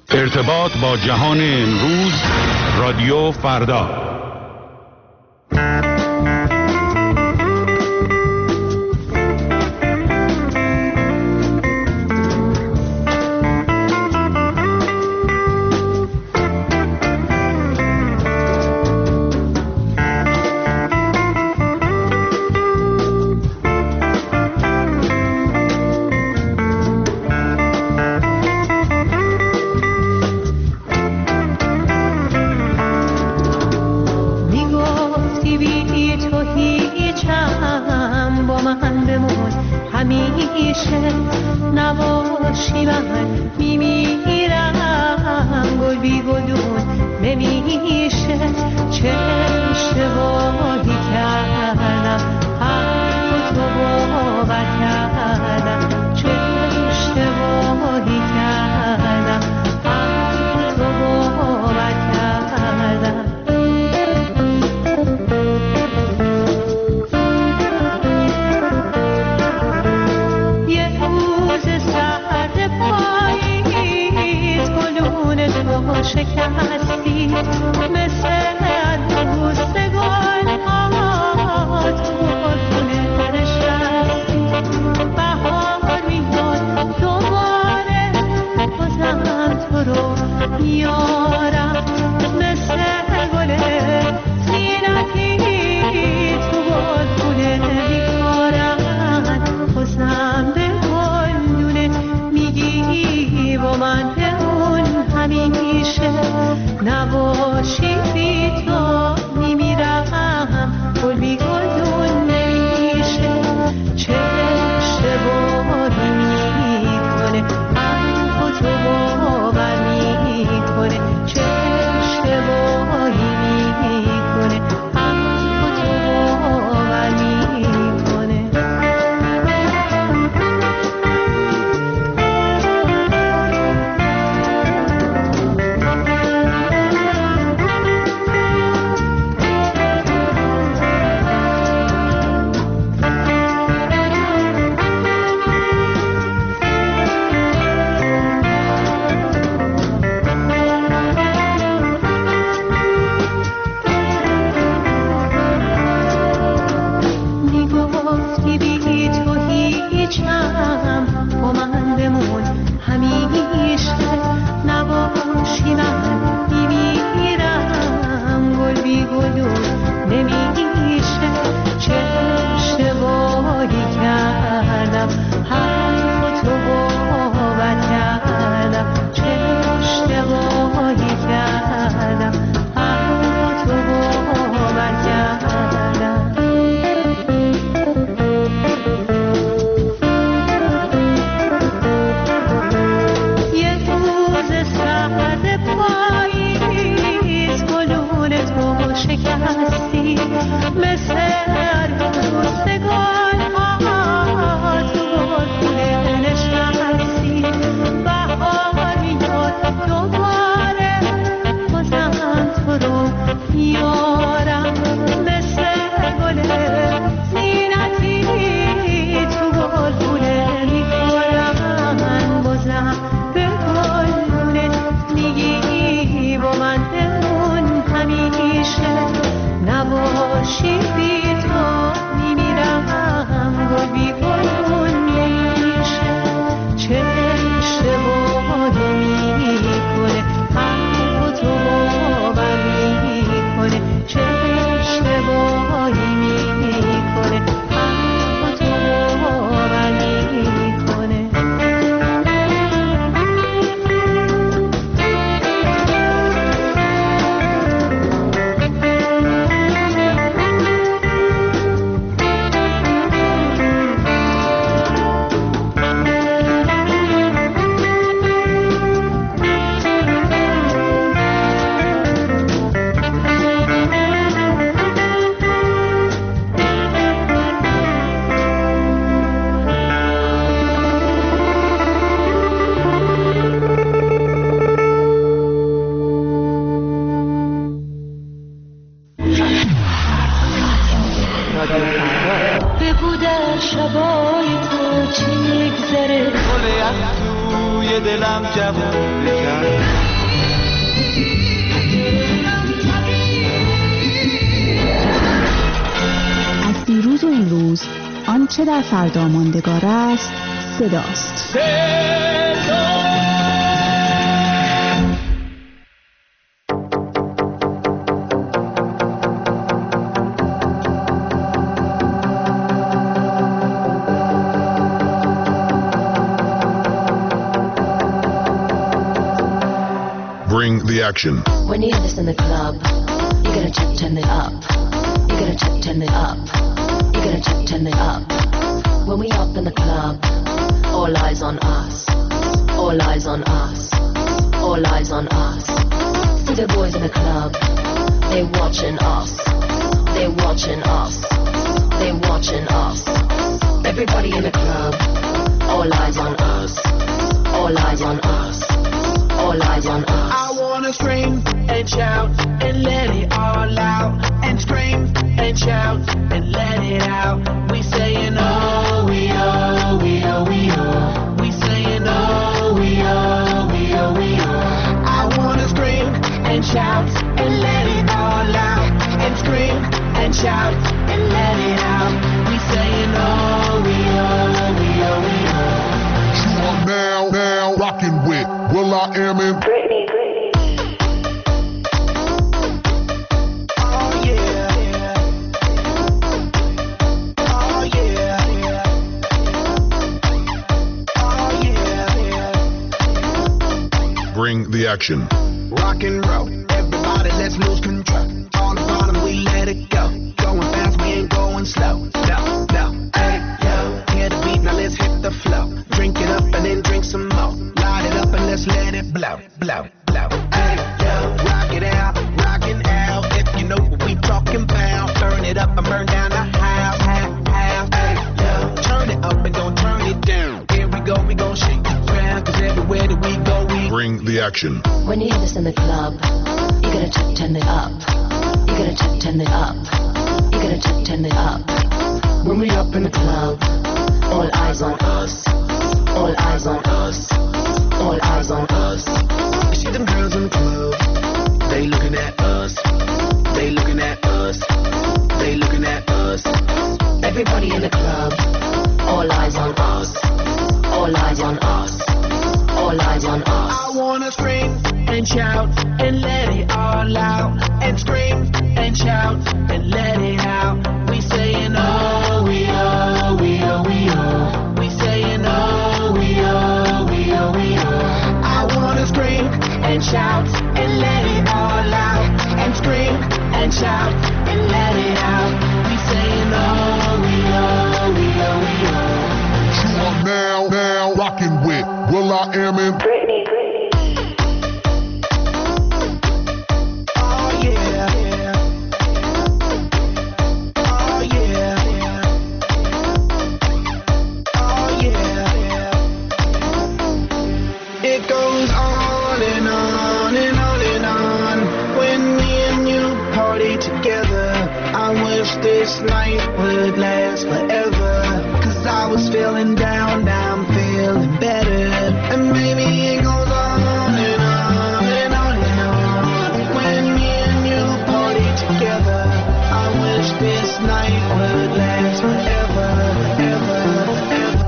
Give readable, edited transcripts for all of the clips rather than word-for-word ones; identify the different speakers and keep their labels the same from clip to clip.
Speaker 1: ارتباط با جهان امروز، رادیو فردا.
Speaker 2: devil is out.
Speaker 3: از دیروز و امروز آنچه در فردا ماندگار است صداست.
Speaker 4: Bring the action.
Speaker 5: When you hear this in the club, you're gonna turn it up. You're gonna turn it up. You're gonna turn it up. When we up in the club, all eyes on us. All eyes on us. All eyes on us. See the boys in the club, they watching us. They watching us. They watching us. Everybody in the club, all eyes on us. All eyes on us. All eyes on us.
Speaker 2: I wanna scream and shout and let it all out. And scream and shout and let it out. We saying oh, we oh, we oh, we oh. We saying oh, we oh, we oh, we oh. I wanna scream and shout and let it all out. And scream and shout and let it out. We saying oh, we oh, we oh, we oh.
Speaker 4: You are now rocking with will.i.am in
Speaker 5: Britney.
Speaker 2: Oh yeah. Oh yeah. Oh yeah.
Speaker 4: Bring the action.
Speaker 2: Rock and roll, everybody let's lose control. All the bottom we let it go. Going fast, we ain't going slow. No, no, hey, yo. Hear the beat, now let's hit the flow. Drink it up and then drink some more. Light it up and let's let it blow, blow, blow. Hey, yo. Rock it out, rockin' out. If you know what we talking about. Burn it up and burn down the house, house. Hey, yo. Turn it up and don't turn it down. Here we gon' shake the ground. Cause everywhere that we go, we
Speaker 4: Bring the action.
Speaker 5: When you hear this in the club, you're gonna turn it up. You're gonna turn it up. You're gonna turn it up. When we up in the club, all eyes on us. All eyes on us. All eyes on us.
Speaker 2: You see them girls in the club, they looking at us. They looking at us. They looking at us.
Speaker 5: Everybody in the club, all eyes on us. All eyes on us. All eyes on us.
Speaker 2: I wanna scream and shout and let it all out. And scream and shout and let it out. We saying oh, we oh, we oh, we oh. We saying oh, we oh, we oh, we oh. I wanna scream and shout and let it all out. And scream and shout and let it out. We saying oh, we oh, we oh, we oh.
Speaker 4: You are now rocking with will.i.am in
Speaker 5: Britney.
Speaker 2: Oh yeah. Oh yeah. Oh yeah. It goes on and on and on and on. When me and you party together, I wish this night would last forever. Cause I was feeling down, now I'm feeling better. And maybe it goes on and on and on and on. When me and you party together, I wish this night would last forever, ever, ever.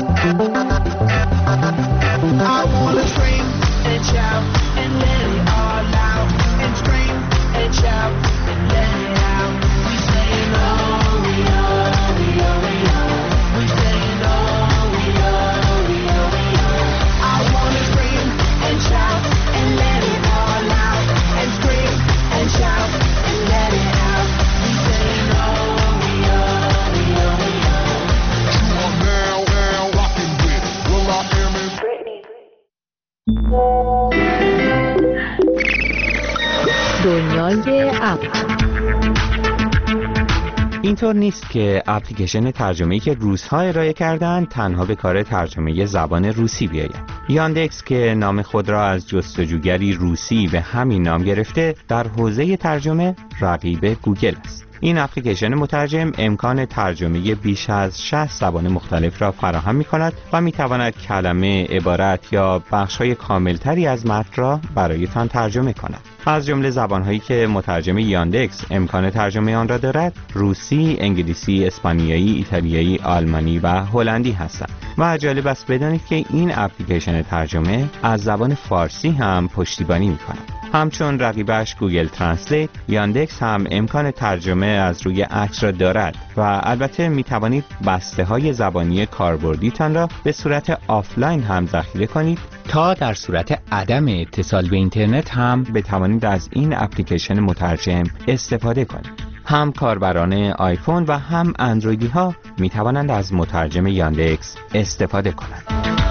Speaker 2: I wanna scream and shout and let it all out. And scream and shout and let it out. We saying oh, we oh, we oh, we oh. We saying oh, we oh, we oh, we oh. I wanna scream and shout and let it all out. And scream and shout and let it out. We saying oh, we oh, we oh, we oh.
Speaker 4: You are now rocking with will.i.am in
Speaker 3: دنیای اپ.
Speaker 6: اینطور نیست که اپلیکیشن ترجمه‌ای که روس‌ها ارائه کردند تنها به کار ترجمه زبان روسی بیاید. یاندکس که نام خود را از جستجوگری روسی به همین نام گرفته، در حوزه ترجمه رقیب گوگل است. این اپلیکیشن مترجم امکان ترجمه بیش از 60 زبان مختلف را فراهم می‌کند و می‌تواند کلمه، عبارت یا بخش‌های کاملتری از متن را برایتان ترجمه کند. از جمله زبان‌هایی که مترجم یاندکس امکان ترجمه آن را دارد، روسی، انگلیسی، اسپانیایی، ایتالیایی، آلمانی و هلندی هستند. و جالب است بدانید که این اپلیکیشن ترجمه از زبان فارسی هم پشتیبانی می‌کند. همچون رقیبش گوگل ترنسلیت، یاندکس هم امکان ترجمه از روی عکس را دارد و البته می توانید بسته های زبانی کاربردیتان را به صورت آفلاین هم ذخیره کنید تا در صورت عدم اتصال به اینترنت هم بتوانید از این اپلیکیشن مترجم استفاده کنید. هم کاربران آیفون و هم اندرویدی ها می توانند از مترجم یاندکس استفاده کنند.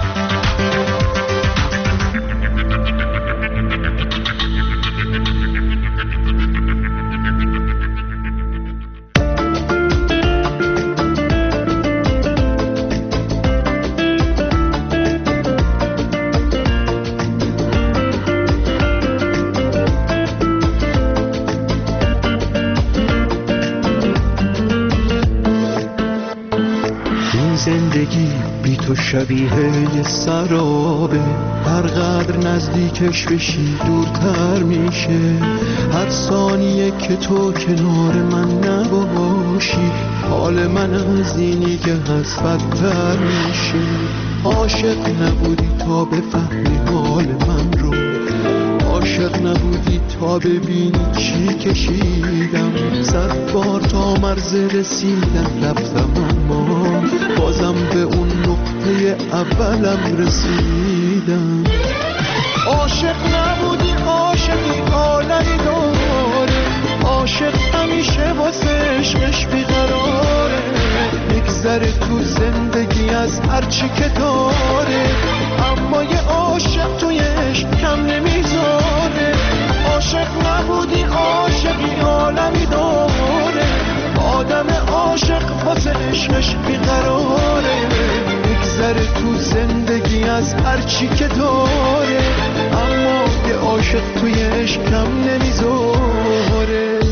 Speaker 7: زندگی بی تو شبیه یه سرابه، هر قدر نزدیکش بشی دورتر میشه. هر ثانیه که تو کنار من نباشی، حال من از اینی که هست بدتر میشه. عاشق نبودی تا بفهمی حال من رو، عاشق نبودی تا ببینی چی کشیدم. 100 بار تا مرز رسیدن رفتم، اما بازم به اون نقطه اولم رسیدم. عاشق نبودی، عاشقی عالمی داره، عاشق همیشه واسه عشقش بیقراره. میگذره تو زندگی از هرچی که داره، اما یه عاشق توی عشق کم نمیذاره. عاشق نبودی، عاشقی عالمی داره، آدم عاشق واسه عشقش بیقراره. میگذره تو زندگی از هرچی که داره، اما یه عاشق توی عشق کم نمیذاره.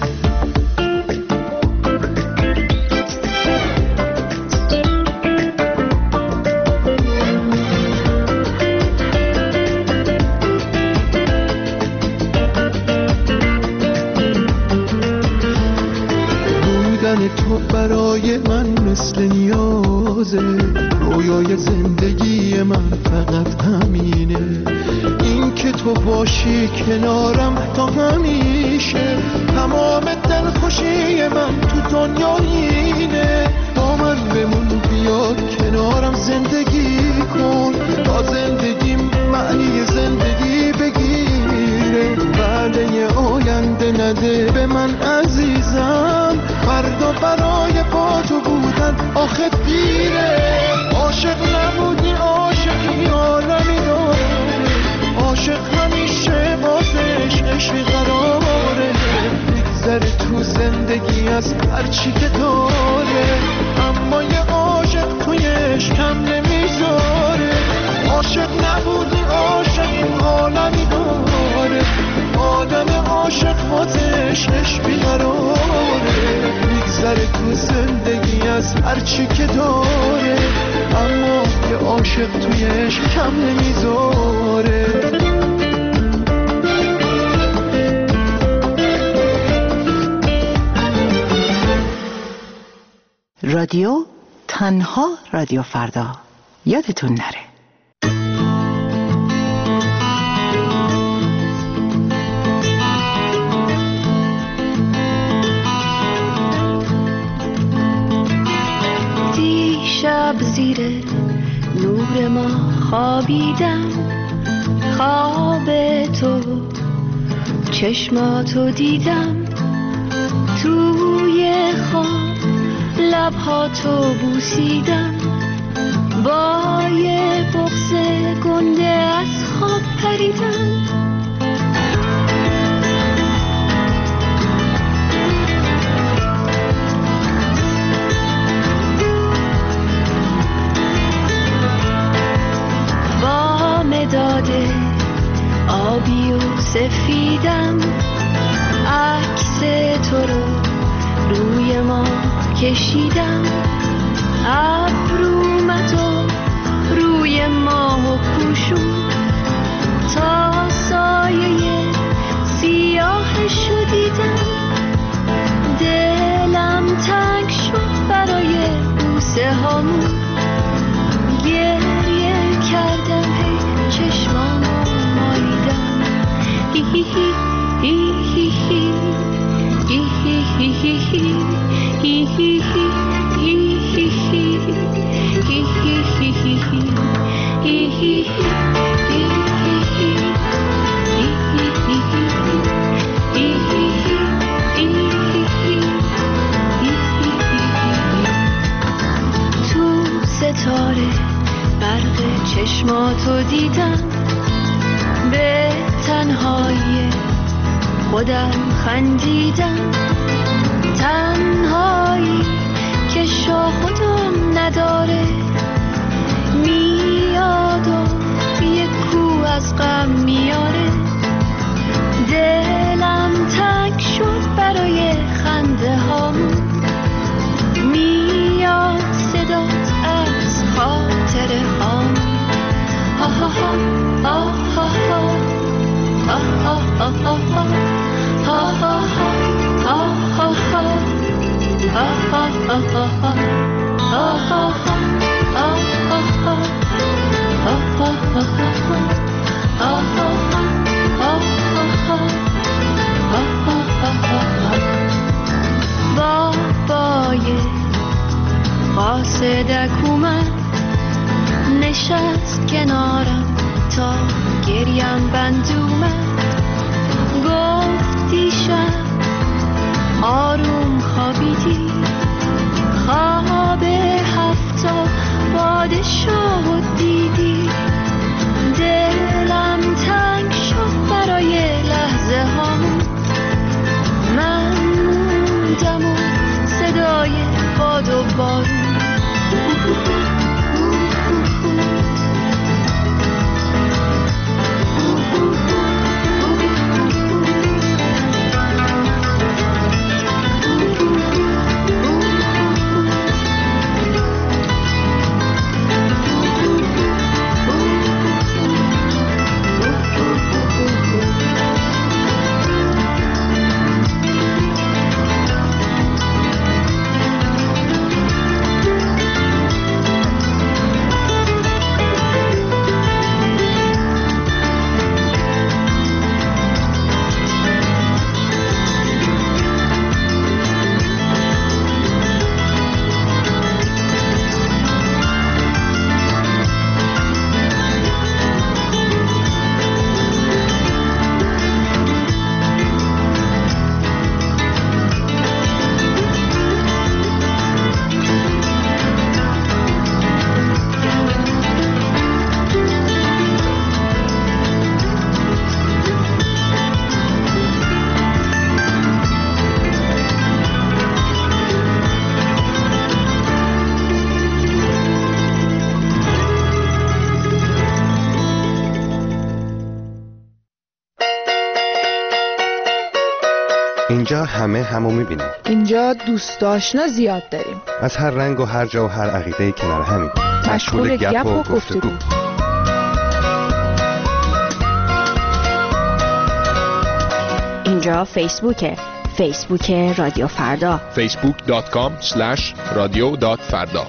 Speaker 7: تو برای من مثل نیازه، رویای زندگی من فقط همینه. این که تو باشی کنارم تا همیشه، تمام دلخوشی من تو دنیا اینه. با من بمون، بیا کنارم زندگی کن، تا زندگیم معنی زندگی بگیره. وعده آینده نده به من عزیزم، فردا برای با تو بودن آخه دیره. عاشق نبودی، عاشقی عالمی داره، عاشق همیشه واسه عشقش بیقراره. میگذره تو زندگی از هرچی که داره، اما یه عاشق توی عشق کم نمیذاره. عاشق نبودی، عاشقی عالمی داره، آدم عاشق واسه عشقش بیقراره. میگذره تو زندگی از هرچی که داره، اما یه عاشق توی عشق کم نمیذاره.
Speaker 3: رادیو تنها رادیو فردا، یادتون نره.
Speaker 8: دیشب زیر نور ما خوابیدم، خواب تو چشماتو دیدم، توی خواب لبهاتو بوسیدم، با یه بغض گنده از خواب پریدم. با مداد آبی و سفیدم، عکس تو رو روی ما کشیدم، ابر اومد و روی ماه پوشون، تا سایه سیاهشو دیدم. دلم تنگ شد برای بوسه هامون، گریه کردم هی چشمامو مالیدم. هی هی هی هی هی هی هی هی هی هی تو ستاره برق چشماتو دیدم، به تنهایی خودم خندیدم. تنهایی که شاه خودم نداره، میاد و یک کو از غم میاره. دلم تنگ شد برای خنده هامون، میاد صدات از خاطره هامون. ها ها ها ها ها ها ها ها ها ها ها بابای قاصدک اومد، نشست کنارم تا گریم بند اومد. گفت دیشب آروم خوابیدی، خواب هفتا پادشاه دیدی. دلم تنگ شد برای لحظه هامون، من موندم و صدای باد و بارون.
Speaker 9: اینجا همه همو میبینیم.
Speaker 10: اینجا دوست آشنا زیاد داریم،
Speaker 9: از هر رنگ و هر جا و هر عقیده‌ای کنار همین،
Speaker 10: مشغول گپ و گفتگو.
Speaker 3: اینجا فیسبوک رادیو فردا،
Speaker 11: facebook.com/radio.farda.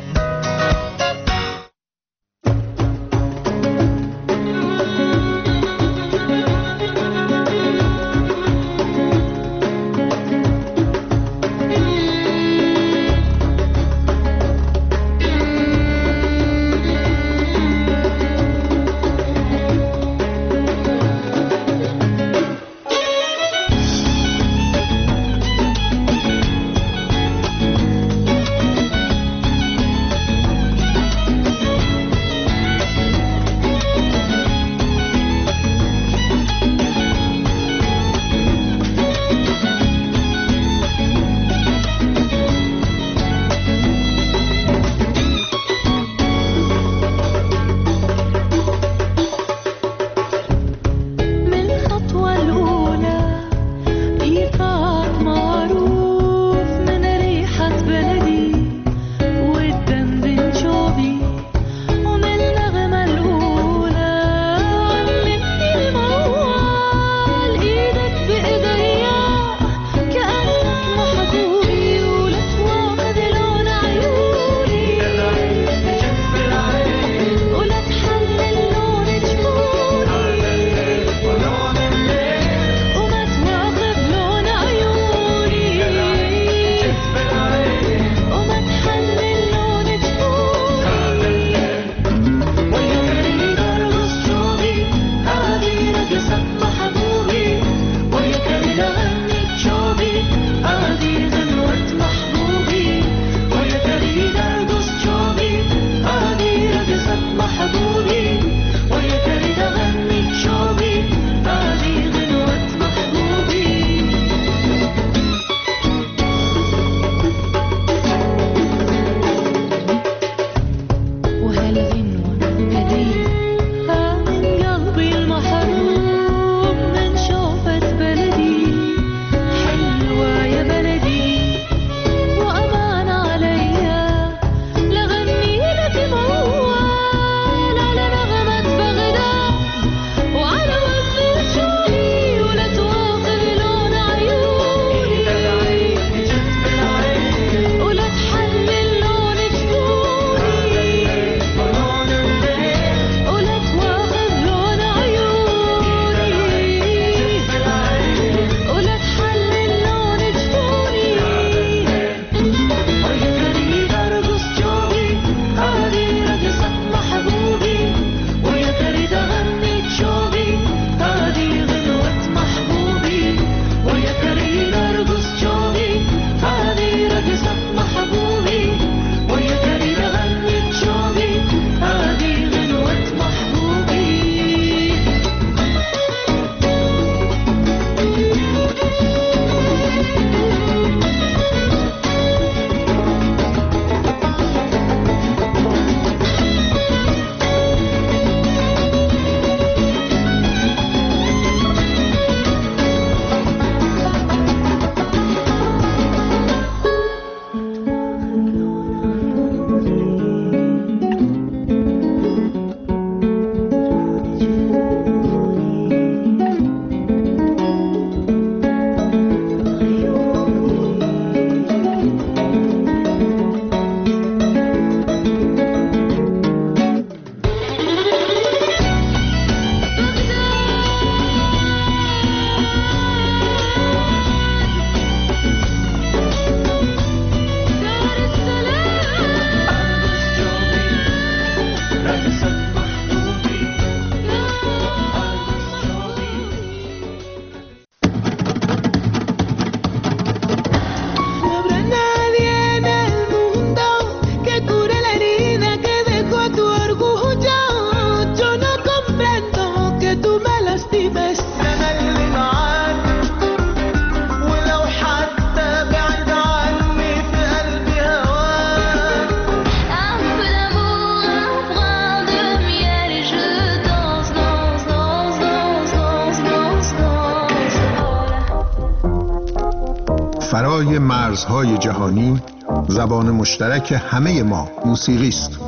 Speaker 11: فرای مرزهای جهانی زبان مشترک همه ما موسیقی است.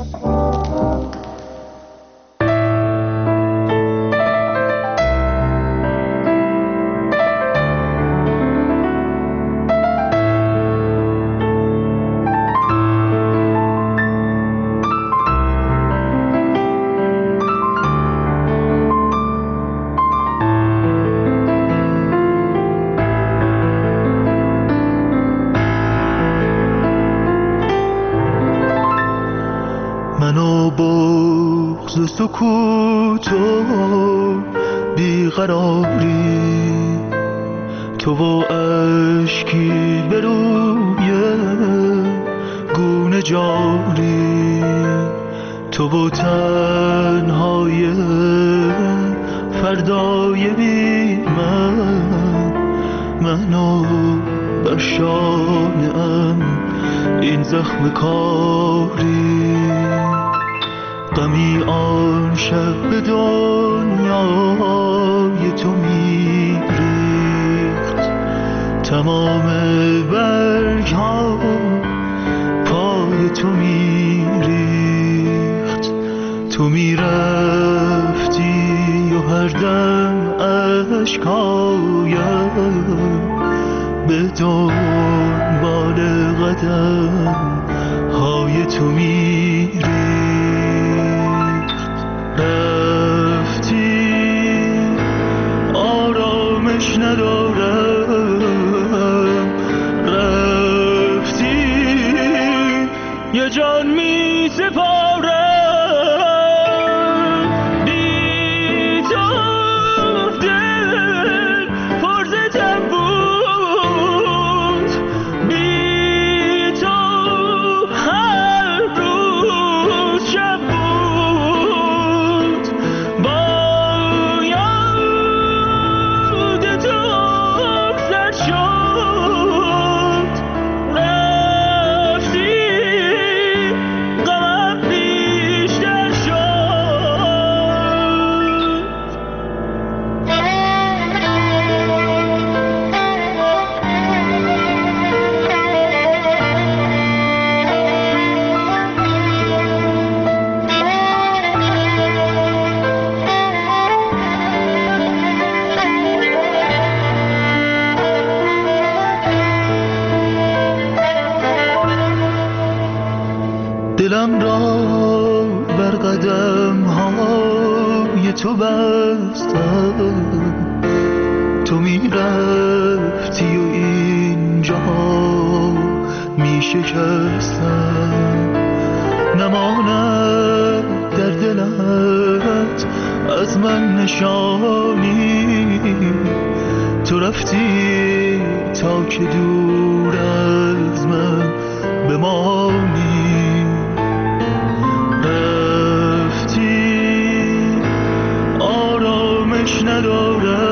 Speaker 7: سکوت و بیقراری، تو و اشکی به روی گونه جاری، تو و تنهای فردای بی منو بر شانه‌ام این زخم کاری، غمی آن شب به دنیای تو میریخت، تمام برگ ها پای تو میریخت، تو میرفتی و هر دم اشکایم به دنبال قدم های تو میریخت. رفتی آرامش ندارم، رفتی یه جان می سپارم، بی تو دل پرزتم بود، بی تو هر روز شب بود، با یاد تو زد شد، رفتی غمم بیشتر شد. دلم را بر قدم های تو بستم، تو می رفتی و اینجا می شکستم، نماند در دلت از من نشانی، تو رفتی تا که دور از من بمانی، رفتی آرامش ندارم،